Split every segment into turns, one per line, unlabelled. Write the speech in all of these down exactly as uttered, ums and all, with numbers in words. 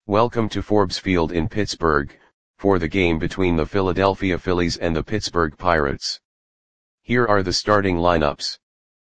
Welcome to Forbes Field in Pittsburgh, for the game between the Philadelphia Phillies and the Pittsburgh Pirates. Here are the starting lineups.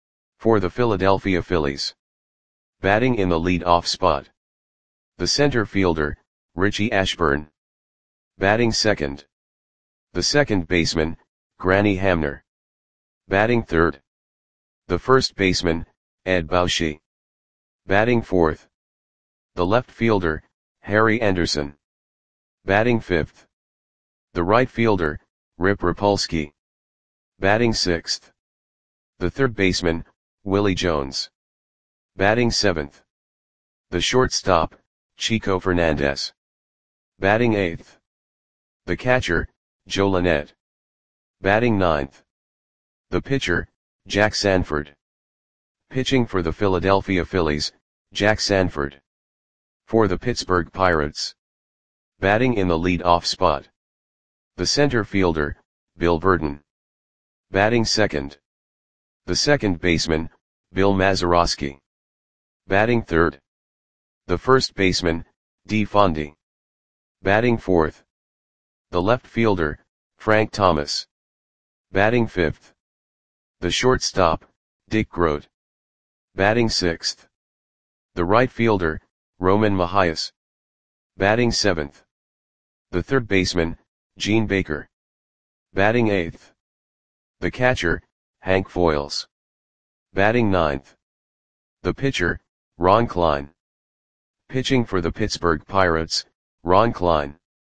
For the Philadelphia Phillies. Batting in the lead-off spot. The center fielder, Richie Ashburn. Batting second. The second baseman, Granny Hamner. Batting third. The first baseman, Ed Bauschy. Batting fourth. The left fielder, Harry Anderson. Batting fifth. The right fielder, Rip Rapolsky. Batting sixth. The third baseman, Willie Jones. Batting seventh. The shortstop, Chico Fernandez. Batting eighth. The catcher, Joe Lynette. Batting ninth. The pitcher, Jack Sanford. Pitching for the Philadelphia Phillies, Jack Sanford. For the Pittsburgh Pirates. Batting in the lead-off spot. The center fielder, Bill Virdon. Batting second. The second baseman, Bill Mazeroski. Batting third. The first baseman, Dee Fondy. Batting fourth. The left fielder, Frank Thomas. Batting fifth. The shortstop, Dick Groat. Batting sixth. The right fielder, Roman Mahias. Batting seventh. The third baseman, Gene Baker. Batting eighth. The catcher, Hank Foils. Batting ninth. The pitcher, Ron Klein. Pitching for the Pittsburgh Pirates, Ron Klein.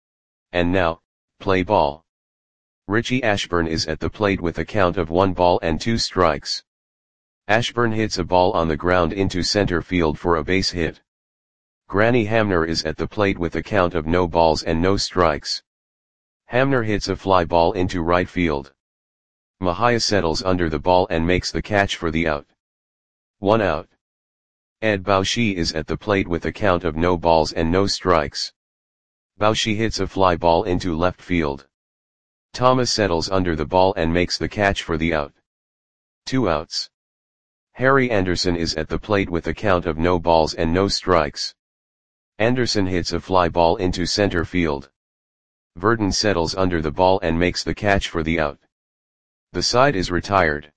And now, play ball. Richie Ashburn is at the plate with a count of one ball and two strikes. Ashburn hits a ball on the ground into center field for a base hit. Granny Hamner is at the plate with a count of no balls and no strikes. Hamner hits a fly ball into right field. Mahia settles under the ball and makes the catch for the out. One out. Ed Bauschy is at the plate with a count of no balls and no strikes. Bauschy hits a fly ball into left field. Thomas settles under the ball and makes the catch for the out. Two outs. Harry Anderson is at the plate with a count of no balls and no strikes. Anderson hits a fly ball into center field. Virdon settles under the ball and makes the catch for the out. The side is retired.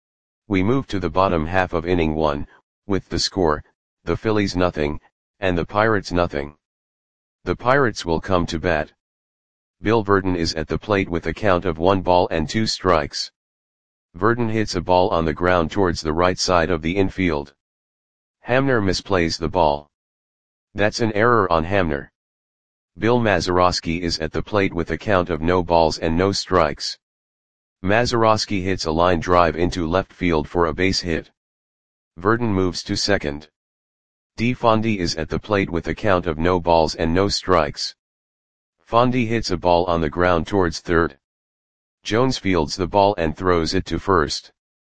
We move to the bottom half of inning one, with the score, the Phillies nothing, and the Pirates nothing. The Pirates will come to bat. Bill Virdon is at the plate with a count of one ball and two strikes. Virdon hits a ball on the ground towards the right side of the infield. Hamner misplays the ball. That's an error on Hamner. Bill Mazeroski is at the plate with a count of no balls and no strikes. Mazeroski hits a line drive into left field for a base hit. Virdon moves to second. Dee Fondy is at the plate with a count of no balls and no strikes. Fondy hits a ball on the ground towards third. Jones fields the ball and throws it to first.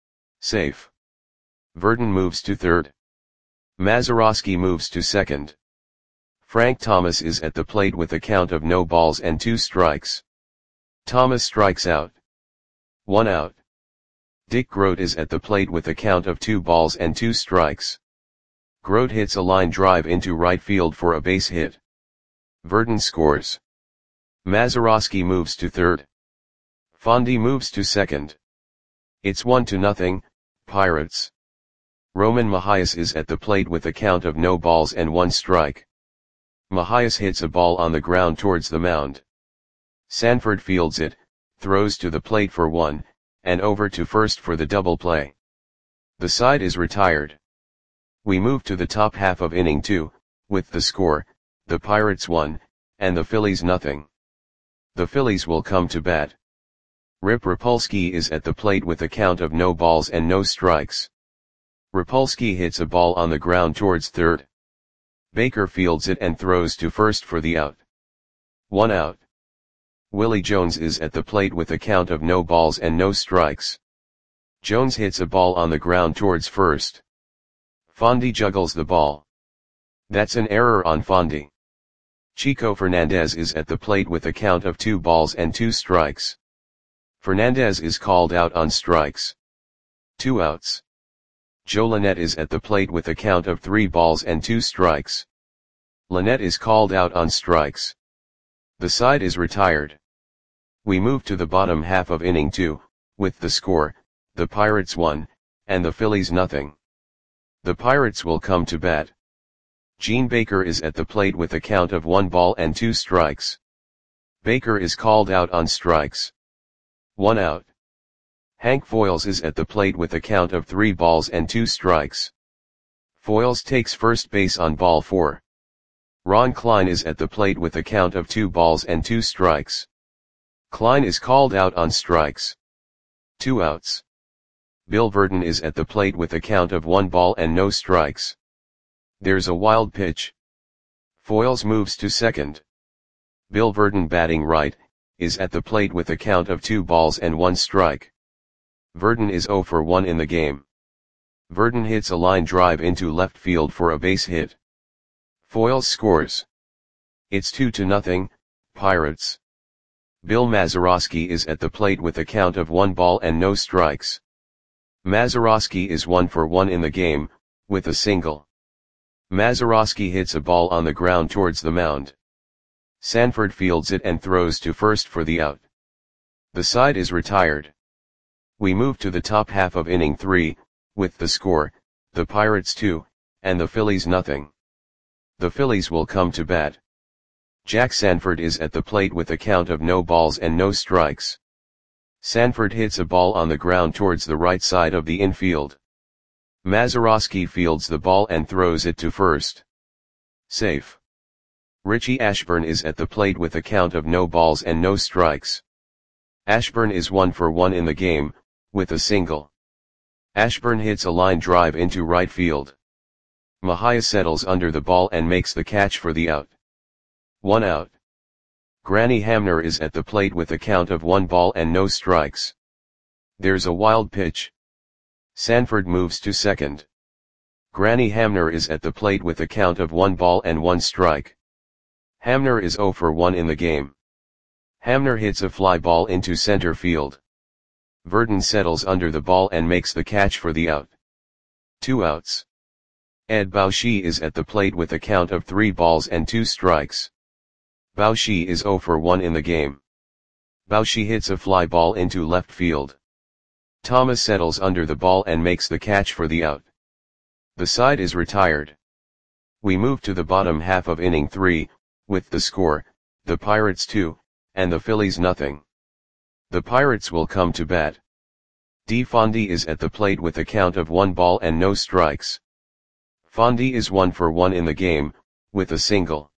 Safe. Virdon moves to third. Mazeroski moves to second. Frank Thomas is at the plate with a count of no balls and two strikes. Thomas strikes out. One out. Dick Groat is at the plate with a count of two balls and two strikes. Groat hits a line drive into right field for a base hit. Virdon scores. Mazeroski moves to third. Fondy moves to second. It's one to nothing, Pirates. Roman Mahias is at the plate with a count of no balls and one strike. Mahias hits a ball on the ground towards the mound. Sanford fields it, throws to the plate for one, and over to first for the double play. The side is retired. We move to the top half of inning two, with the score, the Pirates one, and the Phillies nothing. The Phillies will come to bat. Rip Rapolsky is at the plate with a count of no balls and no strikes. Rapolsky hits a ball on the ground towards third. Baker fields it and throws to first for the out. One out. Willie Jones is at the plate with a count of no balls and no strikes. Jones hits a ball on the ground towards first. Fondy juggles the ball. That's an error on Fondy. Chico Fernandez is at the plate with a count of two balls and two strikes. Fernandez is called out on strikes. Two outs. Joe Lynette is at the plate with a count of three balls and two strikes. Lynette is called out on strikes. The side is retired. We move to the bottom half of inning two, with the score, the Pirates one, and the Phillies nothing. The Pirates will come to bat. Gene Baker is at the plate with a count of one ball and two strikes. Baker is called out on strikes. One out. Hank Foils is at the plate with a count of three balls and two strikes. Foils takes first base on ball four. Ron Klein is at the plate with a count of two balls and two strikes. Klein is called out on strikes. Two outs. Bill Verdon is at the plate with a count of one ball and no strikes. There's a wild pitch. Foils moves to second. Bill Verdon, batting right, is at the plate with a count of two balls and one strike. Verdon is oh for one in the game. Verdon hits a line drive into left field for a base hit. Foils scores. It's two to nothing, Pirates. Bill Mazeroski is at the plate with a count of one ball and no strikes. Mazeroski is one for one in the game, with a single. Mazeroski hits a ball on the ground towards the mound. Sanford fields it and throws to first for the out. The side is retired. We move to the top half of inning three, with the score, the Pirates two, and the Phillies nothing. The Phillies will come to bat. Jack Sanford is at the plate with a count of no balls and no strikes. Sanford hits a ball on the ground towards the right side of the infield. Mazeroski fields the ball and throws it to first. Safe. Richie Ashburn is at the plate with a count of no balls and no strikes. Ashburn is one for one in the game, with a single. Ashburn hits a line drive into right field. Mahia settles under the ball and makes the catch for the out. One out. Granny Hamner is at the plate with a count of one ball and no strikes. There's a wild pitch. Sanford moves to second. Granny Hamner is at the plate with a count of one ball and one strike. Hamner is oh for one in the game. Hamner hits a fly ball into center field. Verdon settles under the ball and makes the catch for the out. Two outs. Ed Bauschy is at the plate with a count of three balls and two strikes. Bauschy is oh for one in the game. Bauschy hits a fly ball into left field. Thomas settles under the ball and makes the catch for the out. The side is retired. We move to the bottom half of inning three, with the score, the Pirates two, and the Phillies nothing. The Pirates will come to bat. D. Fondy is at the plate with a count of one ball and no strikes. Fondy is one for one in the game, with a single.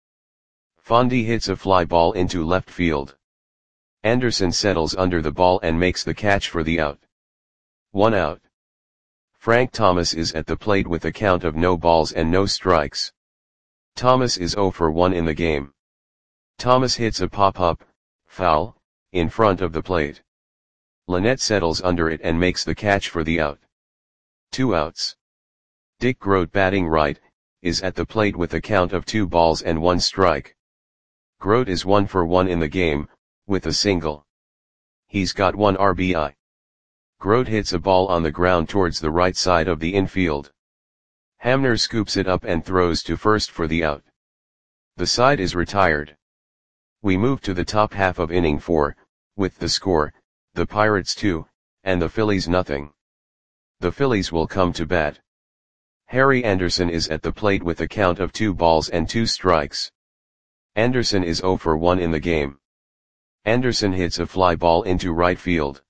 Fondy hits a fly ball into left field. Anderson settles under the ball and makes the catch for the out. One out. Frank Thomas is at the plate with a count of no balls and no strikes. Thomas is oh for one in the game. Thomas hits a pop-up, foul, in front of the plate. Lynette settles under it and makes the catch for the out. Two outs. Dick Grote, batting right, is at the plate with a count of two balls and one strike. Grote is one for one in the game, with a single. He's got one R B I. Grote hits a ball on the ground towards the right side of the infield. Hamner scoops it up and throws to first for the out. The side is retired. We move to the top half of inning four, with the score, the Pirates two, and the Phillies nothing. The Phillies will come to bat. Harry Anderson is at the plate with a count of two balls and two strikes. Anderson is oh for one in the game. Anderson hits a fly ball into right field.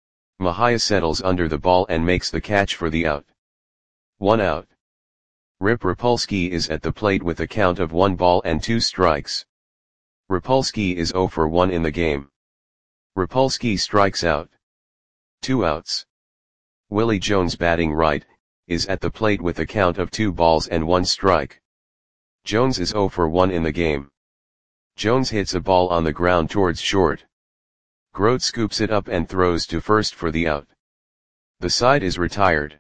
Mahia settles under the ball and makes the catch for the out. One out. Rip Rapolsky is at the plate with a count of one ball and two strikes. Rapolsky is oh for one in the game. Rapolsky strikes out. Two outs. Willie Jones, batting right, is at the plate with a count of two balls and one strike. Jones is oh for one in the game. Jones hits a ball on the ground towards short. Grote scoops it up and throws to first for the out. The side is retired.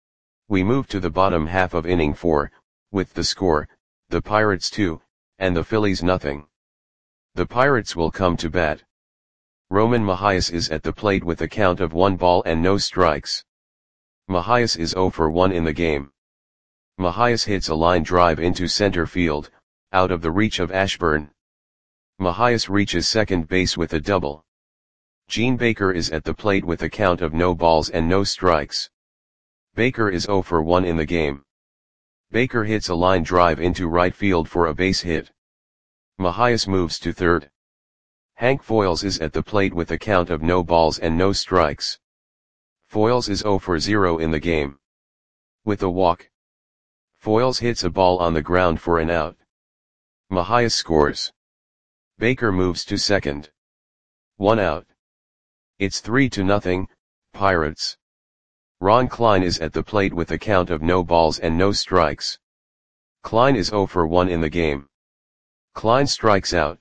We move to the bottom half of inning four, with the score, the Pirates two, and the Phillies nothing. The Pirates will come to bat. Roman Mahias is at the plate with a count of one ball and no strikes. Mahias is oh for one in the game. Mahias hits a line drive into center field, out of the reach of Ashburn. Mahias reaches second base with a double. Gene Baker is at the plate with a count of no balls and no strikes. Baker is oh for one in the game. Baker hits a line drive into right field for a base hit. Mahias moves to third. Hank Foils is at the plate with a count of no balls and no strikes. Foils is oh for zero in the game. With a walk, Foils hits a ball on the ground for an out. Mahias scores. Baker moves to second. One out. It's three to nothing, Pirates. Ron Klein is at the plate with a count of no balls and no strikes. Klein is oh for one in the game. Klein strikes out.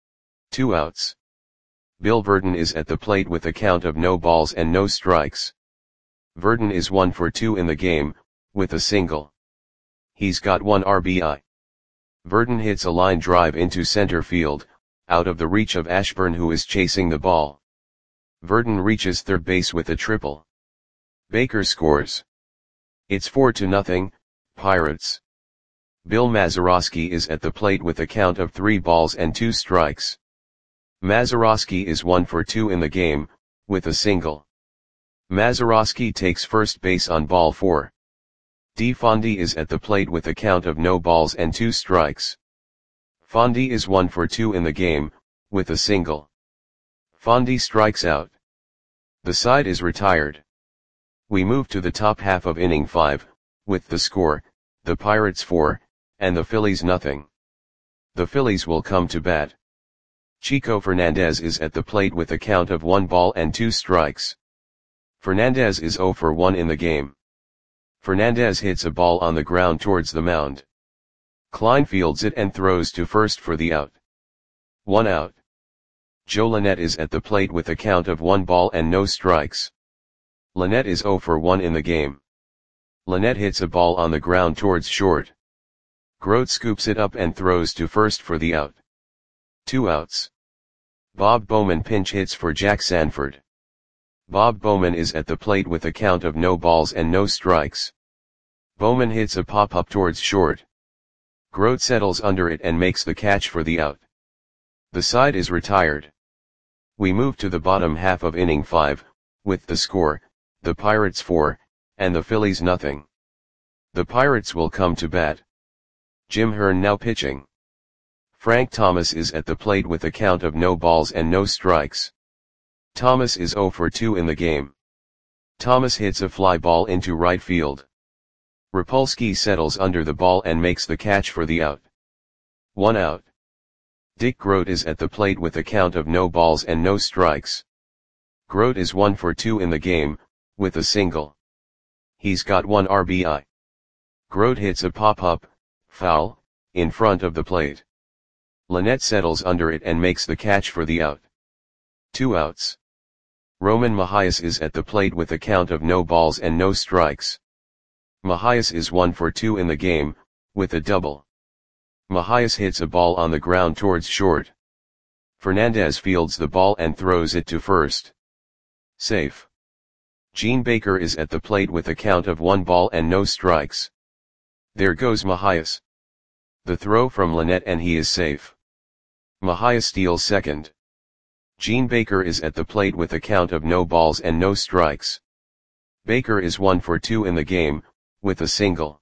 Two outs. Bill Verdon is at the plate with a count of no balls and no strikes. Verdon is one for two in the game, with a single. He's got one R B I. Verdon hits a line drive into center field, out of the reach of Ashburn, who is chasing the ball. Verdon reaches third base with a triple. Baker scores. It's four to nothing, Pirates. Bill Mazeroski is at the plate with a count of three balls and two strikes. Mazeroski is one for two in the game, with a single. Mazeroski takes first base on ball four. D. Fondy is at the plate with a count of no balls and two strikes. Fondy is one for two in the game, with a single. Fondy strikes out. The side is retired. We move to the top half of inning five, with the score, the Pirates four, and the Phillies nothing. The Phillies will come to bat. Chico Fernandez is at the plate with a count of one ball and two strikes. Fernandez is oh for one in the game. Fernandez hits a ball on the ground towards the mound. Klein fields it and throws to first for the out. One out. Joe Lynette is at the plate with a count of one ball and no strikes. Lynette is oh for one in the game. Lynette hits a ball on the ground towards short. Grote scoops it up and throws to first for the out. Two outs. Bob Bowman pinch hits for Jack Sanford. Bob Bowman is at the plate with a count of no balls and no strikes. Bowman hits a pop-up towards short. Grote settles under it and makes the catch for the out. The side is retired. We move to the bottom half of inning five, with the score, the Pirates four, and the Phillies nothing. The Pirates will come to bat. Jim Hearn now pitching. Frank Thomas is at the plate with a count of no balls and no strikes. Thomas is oh for two in the game. Thomas hits a fly ball into right field. Rapolsky settles under the ball and makes the catch for the out. One out. Dick Grote is at the plate with a count of no balls and no strikes. Grote is one for two in the game, with a single. He's got one R B I. Grote hits a pop-up, foul, in front of the plate. Lynette settles under it and makes the catch for the out. Two outs. Roman Mahias is at the plate with a count of no balls and no strikes. Mahias is one for two in the game, with a double. Mahias hits a ball on the ground towards short. Fernandez fields the ball and throws it to first. Safe. Gene Baker is at the plate with a count of one ball and no strikes. There goes Mahias. The throw from Lynette and he is safe. Mahias steals second. Gene Baker is at the plate with a count of no balls and no strikes. Baker is one for two in the game, with a single.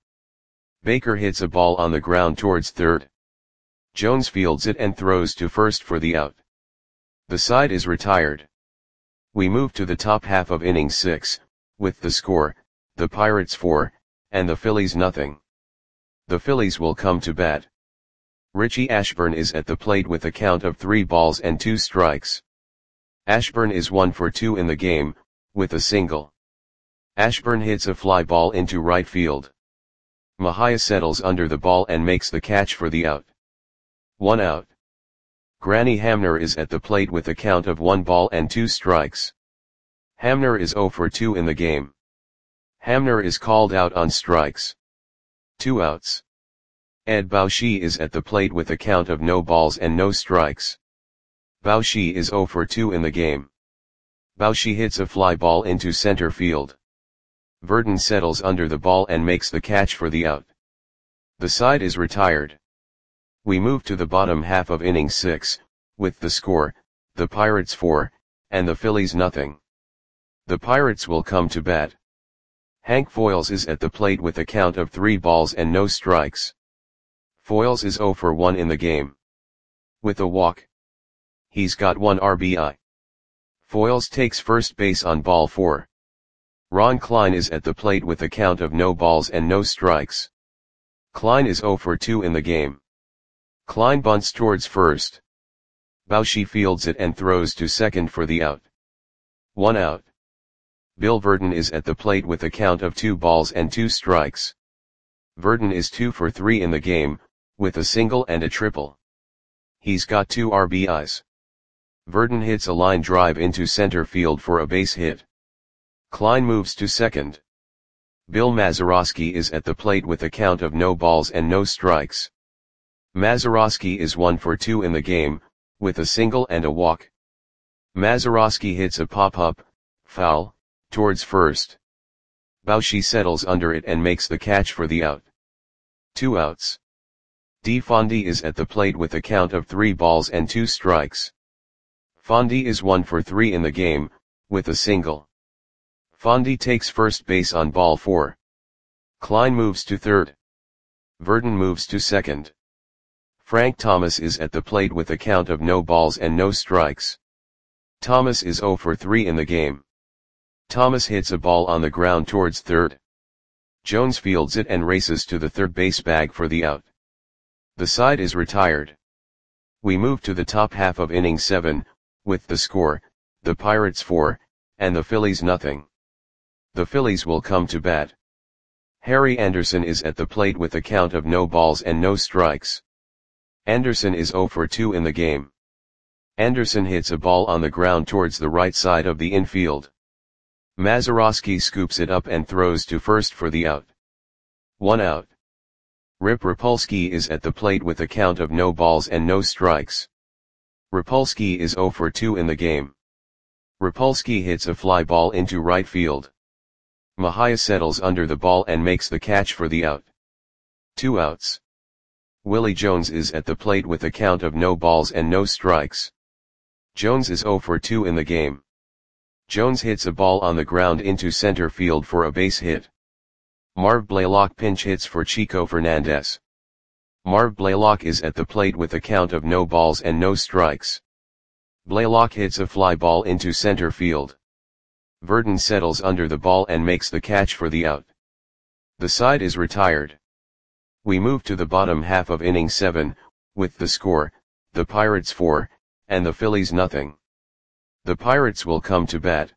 Baker hits a ball on the ground towards third. Jones fields it and throws to first for the out. The side is retired. We move to the top half of inning six, with the score, the Pirates four, and the Phillies nothing. The Phillies will come to bat. Richie Ashburn is at the plate with a count of three balls and two strikes. Ashburn is one for two in the game, with a single. Ashburn hits a fly ball into right field. Mahias settles under the ball and makes the catch for the out. One out. Granny Hamner is at the plate with a count of one ball and two strikes. Hamner is oh for two in the game. Hamner is called out on strikes. Two outs. Ed Baushi is at the plate with a count of no balls and no strikes. Baushi is oh for two in the game. Baushi hits a fly ball into center field. Verdon settles under the ball and makes the catch for the out. The side is retired. We move to the bottom half of inning six, with the score, the Pirates four, and the Phillies nothing. The Pirates will come to bat. Hank Foils is at the plate with a count of three balls and no strikes. Foils is oh for one in the game. With a walk. He's got one R B I. Foils takes first base on ball four. Ron Klein is at the plate with a count of no balls and no strikes. Klein is oh for two in the game. Klein bunts towards first. Bauschy fields it and throws to second for the out. One out. Bill Verdon is at the plate with a count of two balls and two strikes. Verdon is two for three in the game, with a single and a triple. He's got two R B Is. Verdon hits a line drive into center field for a base hit. Klein moves to second. Bill Mazeroski is at the plate with a count of no balls and no strikes. Mazeroski is one for two in the game, with a single and a walk. Mazeroski hits a pop-up, foul, towards first. Bauschy settles under it and makes the catch for the out. Two outs. D. Fondy is at the plate with a count of three balls and two strikes. Fondy is one for three in the game, with a single. Fondy takes first base on ball four. Klein moves to third. Verdon moves to second. Frank Thomas is at the plate with a count of no balls and no strikes. Thomas is oh for three in the game. Thomas hits a ball on the ground towards third. Jones fields it and races to the third base bag for the out. The side is retired. We move to the top half of inning seven, with the score, the Pirates four, and the Phillies nothing. The Phillies will come to bat. Harry Anderson is at the plate with a count of no balls and no strikes. Anderson is oh for two in the game. Anderson hits a ball on the ground towards the right side of the infield. Mazeroski scoops it up and throws to first for the out. One out. Rip Rapolsky is at the plate with a count of no balls and no strikes. Rapolsky is oh for two in the game. Rapolsky hits a fly ball into right field. Mejia settles under the ball and makes the catch for the out. Two outs. Willie Jones is at the plate with a count of no balls and no strikes. Jones is oh for two in the game. Jones hits a ball on the ground into center field for a base hit. Marv Blaylock pinch hits for Chico Fernandez. Marv Blaylock is at the plate with a count of no balls and no strikes. Blaylock hits a fly ball into center field. Verdon settles under the ball and makes the catch for the out. The side is retired. We move to the bottom half of inning seven, with the score, the Pirates four, and the Phillies nothing. The Pirates will come to bat.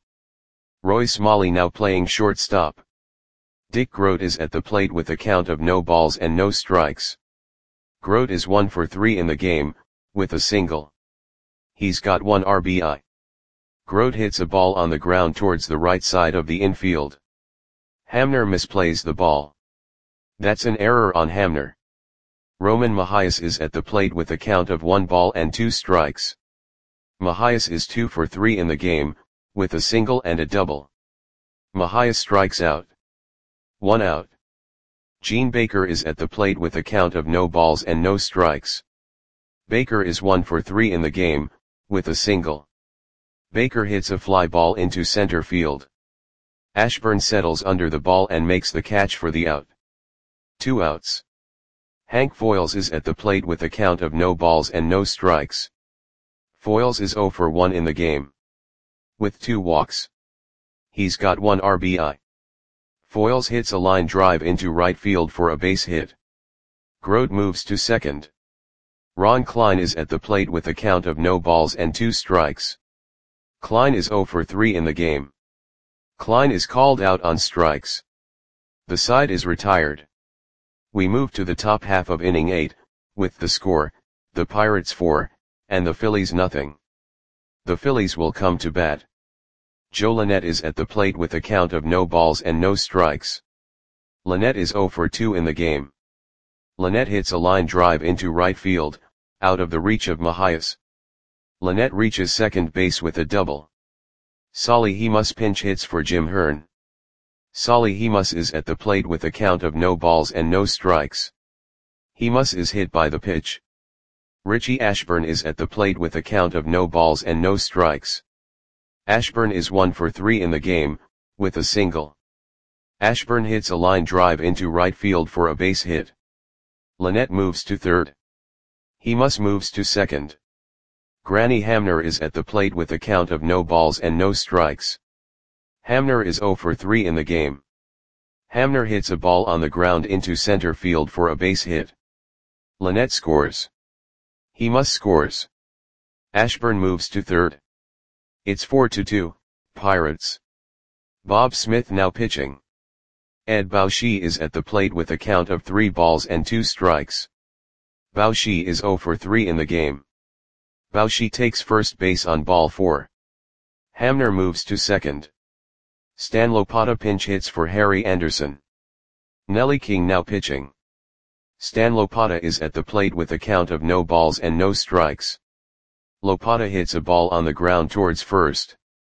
Roy Smalley now playing shortstop. Dick Grote is at the plate with a count of no balls and no strikes. Grote is one for three in the game, with a single. He's got one R B I. Grote hits a ball on the ground towards the right side of the infield. Hamner misplays the ball. That's an error on Hamner. Roman Mejias is at the plate with a count of one ball and two strikes. Mejias is two for three in the game, with a single and a double. Mejias strikes out. One out. Gene Baker is at the plate with a count of no balls and no strikes. Baker is one for three in the game, with a single. Baker hits a fly ball into center field. Ashburn settles under the ball and makes the catch for the out. Two outs. Hank Foils is at the plate with a count of no balls and no strikes. Foils is oh for one in the game. With two walks. He's got one R B I. Foils hits a line drive into right field for a base hit. Grote moves to second. Ron Klein is at the plate with a count of no balls and two strikes. Klein is oh for three in the game. Klein is called out on strikes. The side is retired. We move to the top half of inning eight, with the score, the Pirates four, and the Phillies nothing. The Phillies will come to bat. Joe Lynette is at the plate with a count of no balls and no strikes. Lynette is oh for two in the game. Lynette hits a line drive into right field, out of the reach of Mejias. Lynette reaches second base with a double. Solly Hemus pinch hits for Jim Hearn. Solly Hemus is at the plate with a count of no balls and no strikes. Hemus is hit by the pitch. Richie Ashburn is at the plate with a count of no balls and no strikes. Ashburn is one for three in the game, with a single. Ashburn hits a line drive into right field for a base hit. Lynette moves to third. He must moves to second. Granny Hamner is at the plate with a count of no balls and no strikes. Hamner is zero for three in the game. Hamner hits a ball on the ground into center field for a base hit. Lynette scores. He must scores. Ashburn moves to third. It's four to two, Pirates. Bob Smith now pitching. Ed Bauschy is at the plate with a count of three balls and two strikes. Bauschy is zero for three in the game. Bauschy takes first base on ball four. Hamner moves to second. Stan Lopata pinch hits for Harry Anderson. Nellie King now pitching. Stan Lopata is at the plate with a count of no balls and no strikes. Lopata hits a ball on the ground towards first.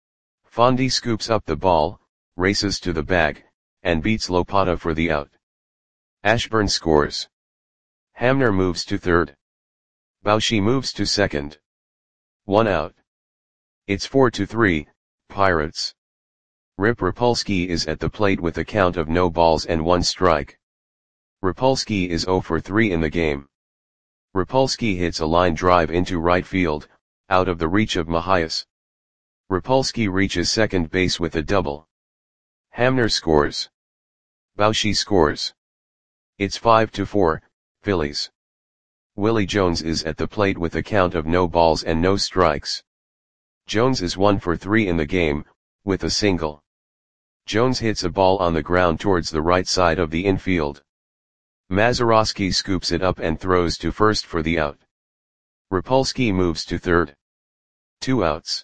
Fondy scoops up the ball, races to the bag, and beats Lopata for the out. Ashburn scores. Hamner moves to third. Bauschy moves to second. One out. It's four to three, Pirates. Rip Rapolsky is at the plate with a count of no balls and one strike. Rapolsky is zero for three in the game. Rapolsky hits a line drive into right field, out of the reach of Mahias. Rapolsky reaches second base with a double. Hamner scores. Bauschy scores. It's five to four, Phillies. Willie Jones is at the plate with a count of no balls and no strikes. Jones is one for three in the game, with a single. Jones hits a ball on the ground towards the right side of the infield. Mazeroski scoops it up and throws to first for the out. Rapolsky moves to third. Two outs.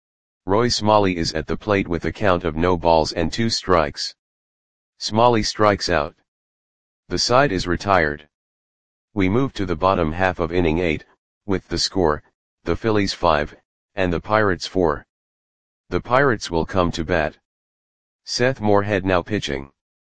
Roy Smalley is at the plate with a count of no balls and two strikes. Smalley strikes out. The side is retired. We move to the bottom half of inning eight, with the score, the Phillies five, and the Pirates four. The Pirates will come to bat. Seth Moorhead now pitching.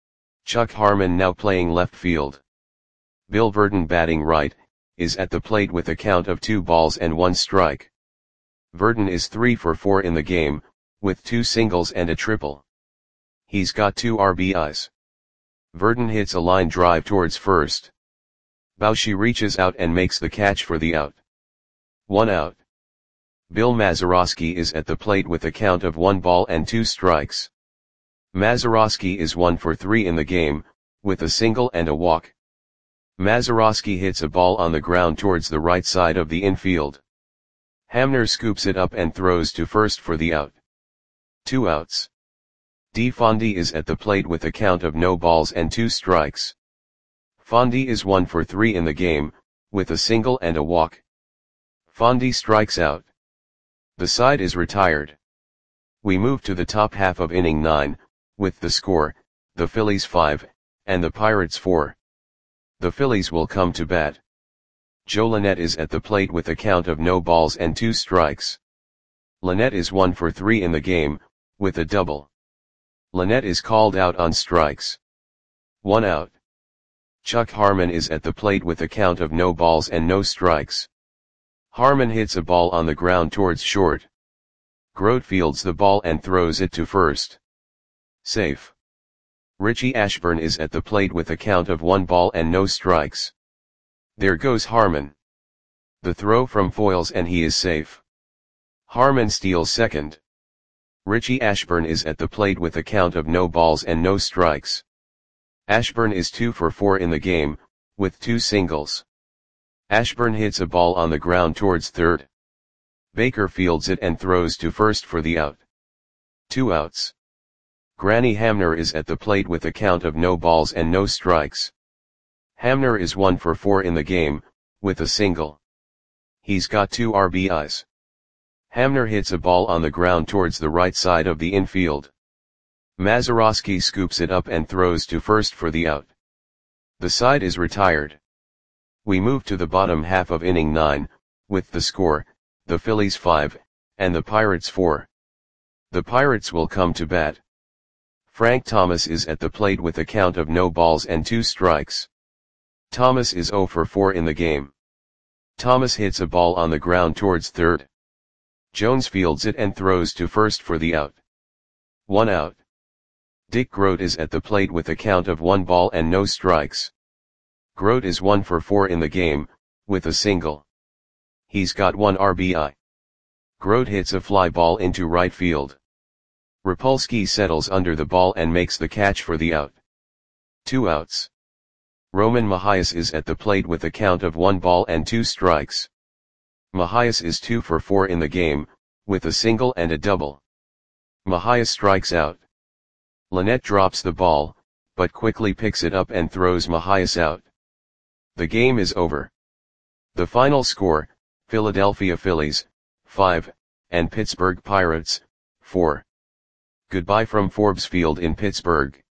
Chuck Harmon now playing left field. Bill Verdon batting right, is at the plate with a count of two balls and one strike. Verdon is three for four in the game, with two singles and a triple. He's got two R B Is. Verdon hits a line drive towards first. Bauschy reaches out and makes the catch for the out. One out. Bill Mazeroski is at the plate with a count of one ball and two strikes. Mazeroski is one for three in the game, with a single and a walk. Mazeroski hits a ball on the ground towards the right side of the infield. Hamner scoops it up and throws to first for the out. Two outs. D. Fondy is at the plate with a count of no balls and two strikes. Fondy is one for three in the game, with a single and a walk. Fondy strikes out. The side is retired. We move to the top half of inning nine, with the score, the Phillies five, and the Pirates four. The Phillies will come to bat. Joe Lynette is at the plate with a count of no balls and two strikes. Lynette is one for three in the game, with a double. Lynette is called out on strikes. One out. Chuck Harmon is at the plate with a count of no balls and no strikes. Harmon hits a ball on the ground towards short. Grote fields the ball and throws it to first. Safe. Richie Ashburn is at the plate with a count of one ball and no strikes. There goes Harmon. The throw from foils and he is safe. Harmon steals second. Richie Ashburn is at the plate with a count of no balls and no strikes. Ashburn is two for four in the game, with two singles. Ashburn hits a ball on the ground towards third. Baker fields it and throws to first for the out. Two outs. Granny Hamner is at the plate with a count of no balls and no strikes. Hamner is one for four in the game, with a single. He's got two R B Is. Hamner hits a ball on the ground towards the right side of the infield. Mazeroski scoops it up and throws to first for the out. The side is retired. We move to the bottom half of inning nine, with the score, the Phillies five, and the Pirates four. The Pirates will come to bat. Frank Thomas is at the plate with a count of no balls and two strikes. Thomas is zero for four in the game. Thomas hits a ball on the ground towards third. Jones fields it and throws to first for the out. One out. Dick Grote is at the plate with a count of one ball and no strikes. Grote is one for four in the game, with a single. He's got one R B I. Grote hits a fly ball into right field. Rapolsky settles under the ball and makes the catch for the out. Two outs. Roman Mahias is at the plate with a count of one ball and two strikes. Mahias is two for four in the game, with a single and a double. Mahias strikes out. Lynette drops the ball, but quickly picks it up and throws Mahias out. The game is over. The final score, Philadelphia Phillies, five, and Pittsburgh Pirates, four. Goodbye from Forbes Field in Pittsburgh.